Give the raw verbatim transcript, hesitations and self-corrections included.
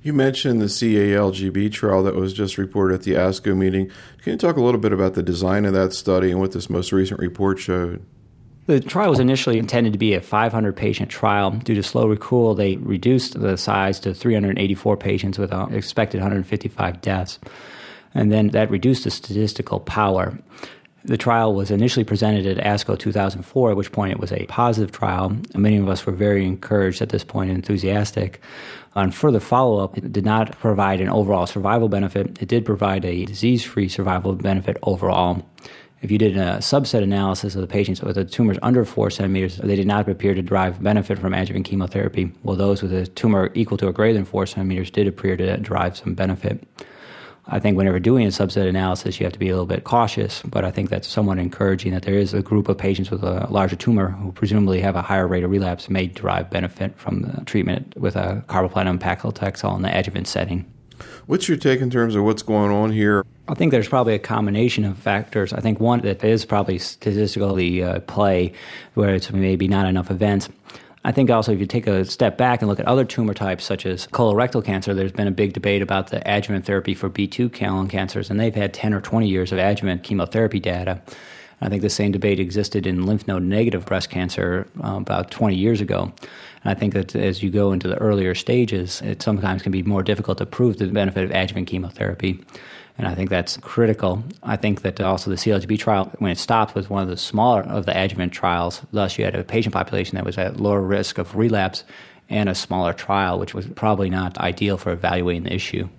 You mentioned the C A L G B trial that was just reported at the ASCO meeting. Can you talk a little bit about the design of that study and what this most recent report showed? The trial was initially intended to be a five hundred patient trial. Due to slow accrual, they reduced the size to three hundred eighty-four patients with an expected one hundred fifty-five deaths. And then that reduced the statistical power. The trial was initially presented at ASCO two thousand four, at which point it was a positive trial. Many of us were very encouraged at this point and enthusiastic. On further follow-up, it did not provide an overall survival benefit. It did provide a disease-free survival benefit overall. If you did a subset analysis of the patients with the tumors under four centimeters, they did not appear to derive benefit from adjuvant chemotherapy, while those with a tumor equal to or greater than four centimeters did appear to derive some benefit. I think whenever doing a subset analysis, you have to be a little bit cautious, but I think that's somewhat encouraging that there is a group of patients with a larger tumor who presumably have a higher rate of relapse may derive benefit from the treatment with a carboplatin paclitaxel in the adjuvant setting. What's your take in terms of what's going on here? I think there's probably a combination of factors. I think one that is probably statistically uh, play, where it's maybe not enough events. I think also if you take a step back and look at other tumor types such as colorectal cancer, there's been a big debate about the adjuvant therapy for B two colon cancers, and they've had ten or twenty years of adjuvant chemotherapy data. I think the same debate existed in lymph node negative breast cancer uh, about twenty years ago. And I think that as you go into the earlier stages, it sometimes can be more difficult to prove the benefit of adjuvant chemotherapy. And I think that's critical. I think that also the C A L G B trial, when it stopped, was one of the smaller of the adjuvant trials. Thus, you had a patient population that was at lower risk of relapse and a smaller trial, which was probably not ideal for evaluating the issue.